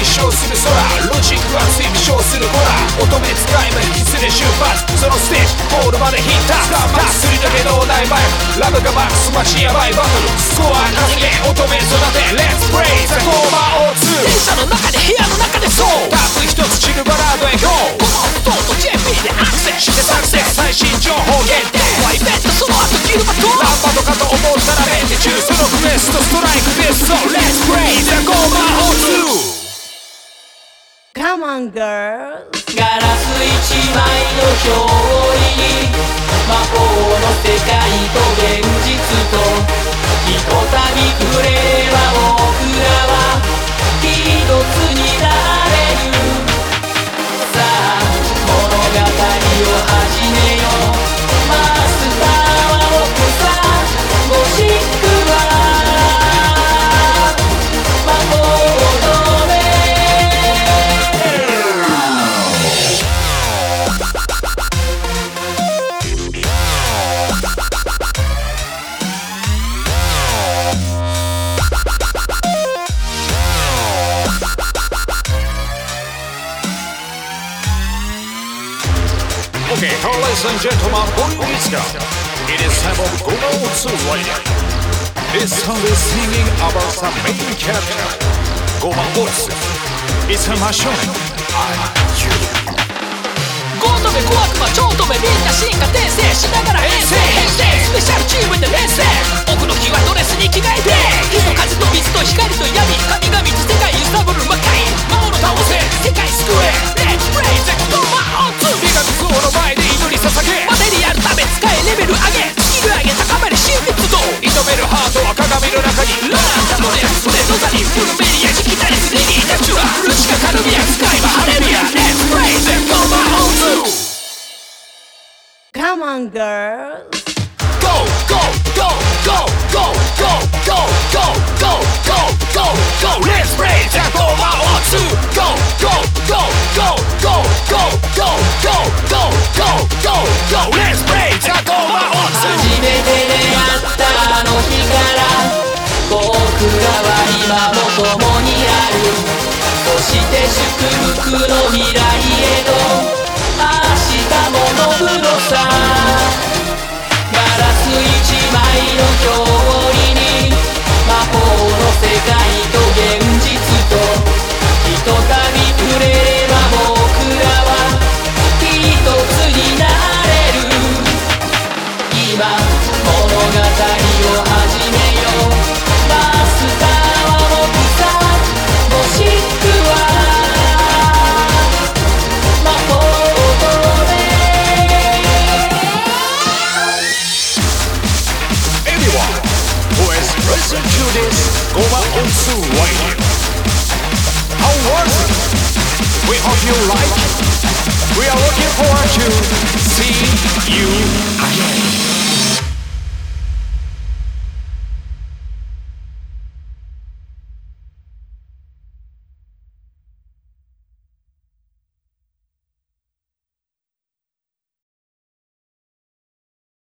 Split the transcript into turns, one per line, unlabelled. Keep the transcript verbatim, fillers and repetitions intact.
立証する空、ロジックは追尾するホラー、乙女使い魔引き連れ出発、そのステージゴールまでヒッター、スカーマックスすりだけど大バイク、ラブがマックスマジヤバいバトル、スコア稼げ乙女育て、レッツプレイザコーマ オーツー、 電車の中で部屋の中でそうタップ一つチルバラードへ ゴー、 この音と ジェーピー でアクセスしてサクセス、最新情報限定ワイベット、その後ギルバトランバドかと思ったらメンテ中、そのクエストストライクベスト、レッツプレイザコーマ オーツー。
Come on, girls.
ガラス一枚の表に魔法の世界と現実とひとたび触れれば僕らは一つになれる。さあ物語を始めよう。マスターは僕さ、もしくは魔法の目。
Okay, ladies and gentlemen, volume is down. It is time of Goma O two Radio. This song is singing about the main character, Goma O two. It's a Mashonen. I'm you.
ゴートメ小悪魔超乙女みんな進化転生しながら遠征編成スペシャルチームで連戦、奥の日はドレスに着替えて火と風と水と光と闇、神々と世界揺さぶる魔界、魔王の倒せ世界救え、レッツプレイザコーマ オーツー。 美学像の前で祈り捧げ、マテリアル食べ使えレベル上げ、スキル上げ高まり新密度、射止めるハートは鏡の中にランダムレアスレノザリフルメリアジキタリスレディナチュラルチカカルビア使いはハレルヤ、レッツプレイザコーマ オーツー。
Come on, girls.
Go, go, go, go, go, go, go, go, go, go, go, go. Let's play Takoma オーツー. Go, go, go, go, go, go, go, go, go, go, go. Let's play Takoma オーツー.
初めて出会ったあの日から僕らは今も共にある。そして祝福の未来へと明日も伸ぶのさ。ガラス一枚の表裏に魔法の世界と現実とひとたび触れれば僕らは一つになれる。今物語を始めよう。マスターは僕さ、もしくは
Listen to this Goma O two Radio. How was it? We hope you like it. We are looking forward to see you again.